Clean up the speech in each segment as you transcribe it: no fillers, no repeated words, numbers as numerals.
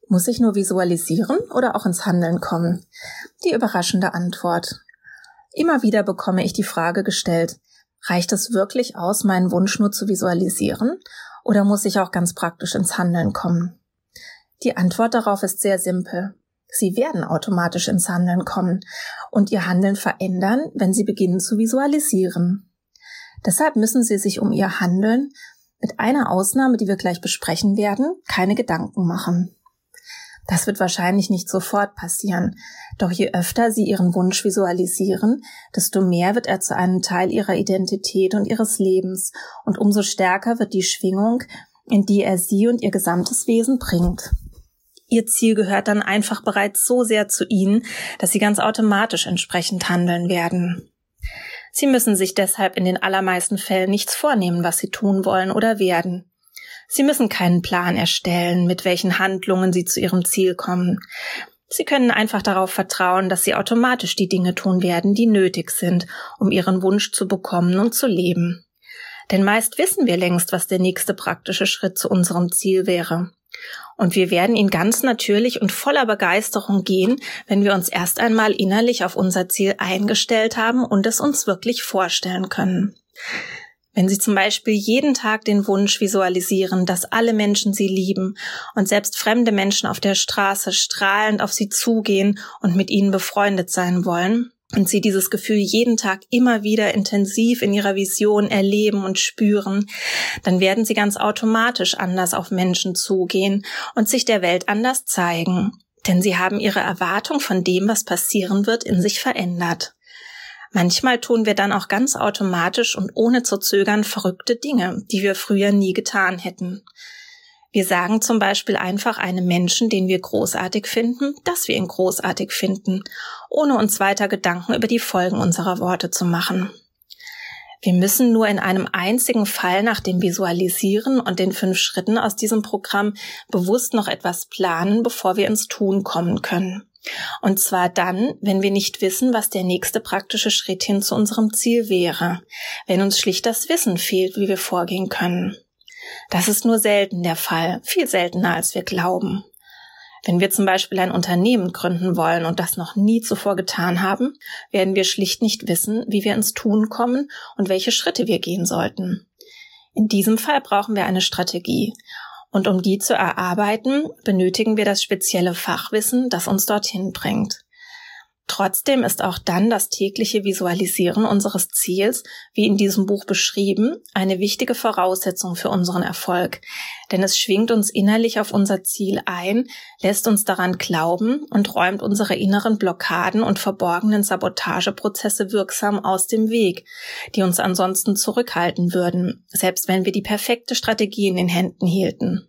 Muss ich nur visualisieren oder auch ins Handeln kommen? Die überraschende Antwort. Immer wieder bekomme ich die Frage gestellt, reicht es wirklich aus, meinen Wunsch nur zu visualisieren oder muss ich auch ganz praktisch ins Handeln kommen? Die Antwort darauf ist sehr simpel. Sie werden automatisch ins Handeln kommen und Ihr Handeln verändern, wenn Sie beginnen zu visualisieren. Deshalb müssen Sie sich um Ihr Handeln, mit einer Ausnahme, die wir gleich besprechen werden, keine Gedanken machen. Das wird wahrscheinlich nicht sofort passieren, doch je öfter Sie Ihren Wunsch visualisieren, desto mehr wird er zu einem Teil Ihrer Identität und Ihres Lebens und umso stärker wird die Schwingung, in die er Sie und Ihr gesamtes Wesen bringt. Ihr Ziel gehört dann einfach bereits so sehr zu Ihnen, dass Sie ganz automatisch entsprechend handeln werden. Sie müssen sich deshalb in den allermeisten Fällen nichts vornehmen, was Sie tun wollen oder werden. Sie müssen keinen Plan erstellen, mit welchen Handlungen Sie zu Ihrem Ziel kommen. Sie können einfach darauf vertrauen, dass Sie automatisch die Dinge tun werden, die nötig sind, um Ihren Wunsch zu bekommen und zu leben. Denn meist wissen wir längst, was der nächste praktische Schritt zu unserem Ziel wäre. Und wir werden ihn ganz natürlich und voller Begeisterung gehen, wenn wir uns erst einmal innerlich auf unser Ziel eingestellt haben und es uns wirklich vorstellen können. Wenn Sie zum Beispiel jeden Tag den Wunsch visualisieren, dass alle Menschen Sie lieben und selbst fremde Menschen auf der Straße strahlend auf Sie zugehen und mit Ihnen befreundet sein wollen, und Sie dieses Gefühl jeden Tag immer wieder intensiv in Ihrer Vision erleben und spüren, dann werden Sie ganz automatisch anders auf Menschen zugehen und sich der Welt anders zeigen. Denn Sie haben Ihre Erwartung von dem, was passieren wird, in sich verändert. Manchmal tun wir dann auch ganz automatisch und ohne zu zögern verrückte Dinge, die wir früher nie getan hätten. Wir sagen zum Beispiel einfach einem Menschen, den wir großartig finden, dass wir ihn großartig finden, ohne uns weiter Gedanken über die Folgen unserer Worte zu machen. Wir müssen nur in einem einzigen Fall nach dem Visualisieren und den 5 Schritten aus diesem Programm bewusst noch etwas planen, bevor wir ins Tun kommen können. Und zwar dann, wenn wir nicht wissen, was der nächste praktische Schritt hin zu unserem Ziel wäre, wenn uns schlicht das Wissen fehlt, wie wir vorgehen können. Das ist nur selten der Fall, viel seltener als wir glauben. Wenn wir zum Beispiel ein Unternehmen gründen wollen und das noch nie zuvor getan haben, werden wir schlicht nicht wissen, wie wir ins Tun kommen und welche Schritte wir gehen sollten. In diesem Fall brauchen wir eine Strategie. Und um die zu erarbeiten, benötigen wir das spezielle Fachwissen, das uns dorthin bringt. Trotzdem ist auch dann das tägliche Visualisieren unseres Ziels, wie in diesem Buch beschrieben, eine wichtige Voraussetzung für unseren Erfolg. Denn es schwingt uns innerlich auf unser Ziel ein, lässt uns daran glauben und räumt unsere inneren Blockaden und verborgenen Sabotageprozesse wirksam aus dem Weg, die uns ansonsten zurückhalten würden, selbst wenn wir die perfekte Strategie in den Händen hielten.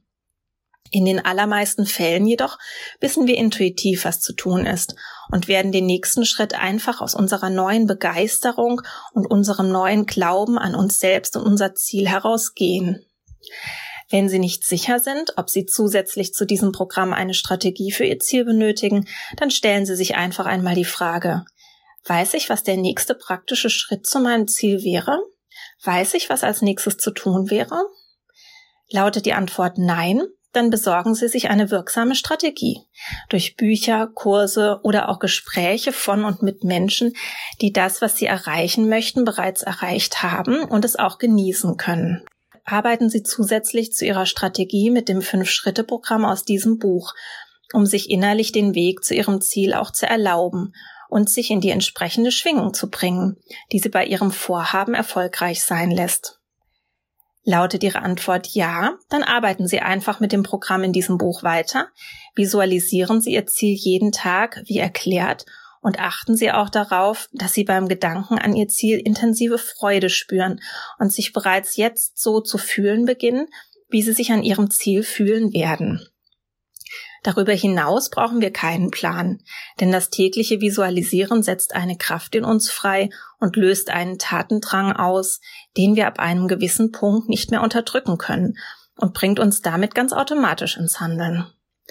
In den allermeisten Fällen jedoch wissen wir intuitiv, was zu tun ist und werden den nächsten Schritt einfach aus unserer neuen Begeisterung und unserem neuen Glauben an uns selbst und unser Ziel herausgehen. Wenn Sie nicht sicher sind, ob Sie zusätzlich zu diesem Programm eine Strategie für Ihr Ziel benötigen, dann stellen Sie sich einfach einmal die Frage: Weiß ich, was der nächste praktische Schritt zu meinem Ziel wäre? Weiß ich, was als nächstes zu tun wäre? Lautet die Antwort Nein, dann besorgen Sie sich eine wirksame Strategie durch Bücher, Kurse oder auch Gespräche von und mit Menschen, die das, was Sie erreichen möchten, bereits erreicht haben und es auch genießen können. Arbeiten Sie zusätzlich zu Ihrer Strategie mit dem 5-Schritte-Programm aus diesem Buch, um sich innerlich den Weg zu Ihrem Ziel auch zu erlauben und sich in die entsprechende Schwingung zu bringen, die Sie bei Ihrem Vorhaben erfolgreich sein lässt. Lautet Ihre Antwort ja, dann arbeiten Sie einfach mit dem Programm in diesem Buch weiter, visualisieren Sie Ihr Ziel jeden Tag, wie erklärt, und achten Sie auch darauf, dass Sie beim Gedanken an Ihr Ziel intensive Freude spüren und sich bereits jetzt so zu fühlen beginnen, wie Sie sich an Ihrem Ziel fühlen werden. Darüber hinaus brauchen wir keinen Plan, denn das tägliche Visualisieren setzt eine Kraft in uns frei und löst einen Tatendrang aus, den wir ab einem gewissen Punkt nicht mehr unterdrücken können und bringt uns damit ganz automatisch ins Handeln.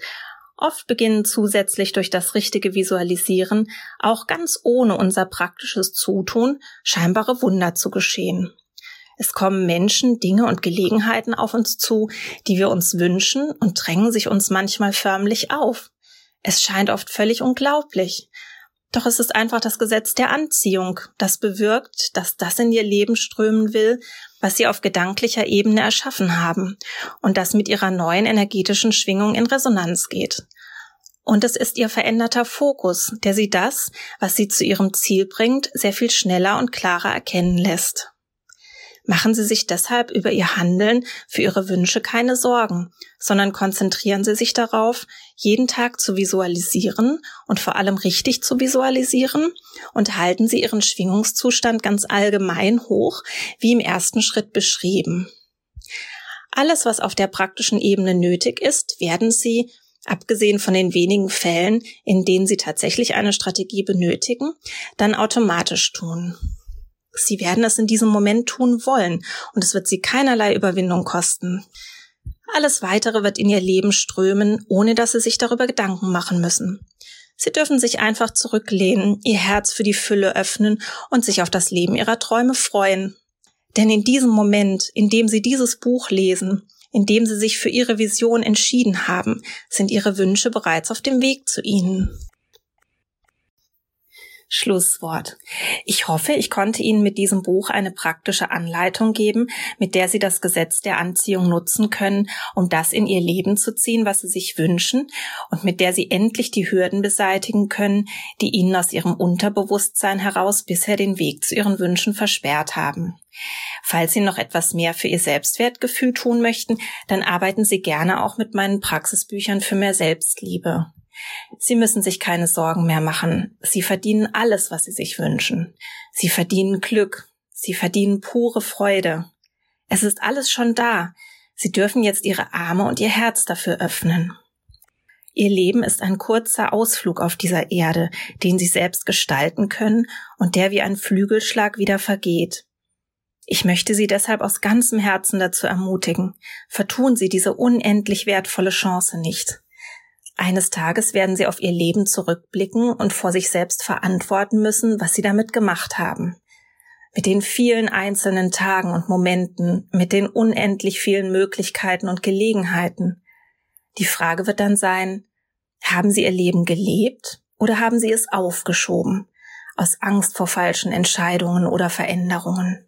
Oft beginnen zusätzlich durch das richtige Visualisieren, auch ganz ohne unser praktisches Zutun, scheinbare Wunder zu geschehen. Es kommen Menschen, Dinge und Gelegenheiten auf uns zu, die wir uns wünschen und drängen sich uns manchmal förmlich auf. Es scheint oft völlig unglaublich. Doch es ist einfach das Gesetz der Anziehung, das bewirkt, dass das in ihr Leben strömen will, was sie auf gedanklicher Ebene erschaffen haben und das mit ihrer neuen energetischen Schwingung in Resonanz geht. Und es ist ihr veränderter Fokus, der sie das, was sie zu ihrem Ziel bringt, sehr viel schneller und klarer erkennen lässt. Machen Sie sich deshalb über Ihr Handeln für Ihre Wünsche keine Sorgen, sondern konzentrieren Sie sich darauf, jeden Tag zu visualisieren und vor allem richtig zu visualisieren und halten Sie Ihren Schwingungszustand ganz allgemein hoch, wie im ersten Schritt beschrieben. Alles, was auf der praktischen Ebene nötig ist, werden Sie, abgesehen von den wenigen Fällen, in denen Sie tatsächlich eine Strategie benötigen, dann automatisch tun. Sie werden es in diesem Moment tun wollen und es wird Sie keinerlei Überwindung kosten. Alles Weitere wird in Ihr Leben strömen, ohne dass Sie sich darüber Gedanken machen müssen. Sie dürfen sich einfach zurücklehnen, Ihr Herz für die Fülle öffnen und sich auf das Leben Ihrer Träume freuen. Denn in diesem Moment, in dem Sie dieses Buch lesen, in dem Sie sich für Ihre Vision entschieden haben, sind Ihre Wünsche bereits auf dem Weg zu Ihnen. Schlusswort. Ich hoffe, ich konnte Ihnen mit diesem Buch eine praktische Anleitung geben, mit der Sie das Gesetz der Anziehung nutzen können, um das in Ihr Leben zu ziehen, was Sie sich wünschen, und mit der Sie endlich die Hürden beseitigen können, die Ihnen aus Ihrem Unterbewusstsein heraus bisher den Weg zu Ihren Wünschen versperrt haben. Falls Sie noch etwas mehr für Ihr Selbstwertgefühl tun möchten, dann arbeiten Sie gerne auch mit meinen Praxisbüchern für mehr Selbstliebe. Sie müssen sich keine Sorgen mehr machen. Sie verdienen alles, was Sie sich wünschen. Sie verdienen Glück. Sie verdienen pure Freude. Es ist alles schon da. Sie dürfen jetzt Ihre Arme und Ihr Herz dafür öffnen. Ihr Leben ist ein kurzer Ausflug auf dieser Erde, den Sie selbst gestalten können und der wie ein Flügelschlag wieder vergeht. Ich möchte Sie deshalb aus ganzem Herzen dazu ermutigen. Vertun Sie diese unendlich wertvolle Chance nicht. Eines Tages werden Sie auf Ihr Leben zurückblicken und vor sich selbst verantworten müssen, was Sie damit gemacht haben. Mit den vielen einzelnen Tagen und Momenten, mit den unendlich vielen Möglichkeiten und Gelegenheiten. Die Frage wird dann sein, haben Sie Ihr Leben gelebt oder haben Sie es aufgeschoben, aus Angst vor falschen Entscheidungen oder Veränderungen?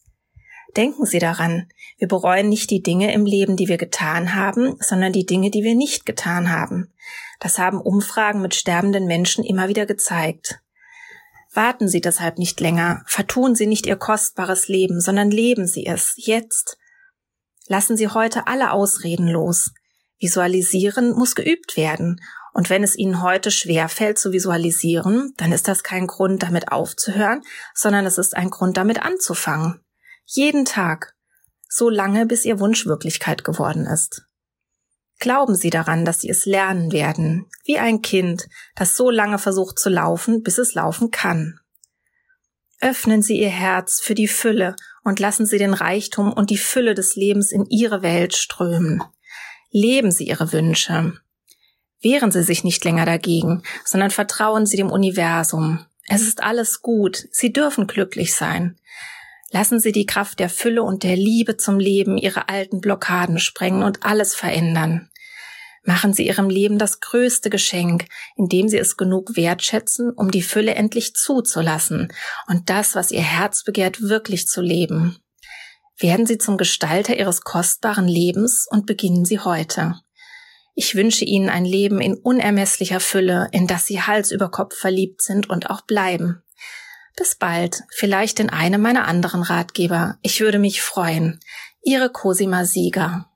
Denken Sie daran, wir bereuen nicht die Dinge im Leben, die wir getan haben, sondern die Dinge, die wir nicht getan haben. Das haben Umfragen mit sterbenden Menschen immer wieder gezeigt. Warten Sie deshalb nicht länger, vertun Sie nicht Ihr kostbares Leben, sondern leben Sie es, jetzt. Lassen Sie heute alle Ausreden los. Visualisieren muss geübt werden. Und wenn es Ihnen heute schwerfällt zu visualisieren, dann ist das kein Grund, damit aufzuhören, sondern es ist ein Grund, damit anzufangen. Jeden Tag, so lange, bis Ihr Wunsch Wirklichkeit geworden ist. Glauben Sie daran, dass Sie es lernen werden, wie ein Kind, das so lange versucht zu laufen, bis es laufen kann. Öffnen Sie Ihr Herz für die Fülle und lassen Sie den Reichtum und die Fülle des Lebens in Ihre Welt strömen. Leben Sie Ihre Wünsche. Wehren Sie sich nicht länger dagegen, sondern vertrauen Sie dem Universum. Es ist alles gut, Sie dürfen glücklich sein. Lassen Sie die Kraft der Fülle und der Liebe zum Leben Ihre alten Blockaden sprengen und alles verändern. Machen Sie Ihrem Leben das größte Geschenk, indem Sie es genug wertschätzen, um die Fülle endlich zuzulassen und das, was Ihr Herz begehrt, wirklich zu leben. Werden Sie zum Gestalter Ihres kostbaren Lebens und beginnen Sie heute. Ich wünsche Ihnen ein Leben in unermesslicher Fülle, in das Sie Hals über Kopf verliebt sind und auch bleiben. Bis bald, vielleicht in einem meiner anderen Ratgeber. Ich würde mich freuen. Ihre Cosima Sieger.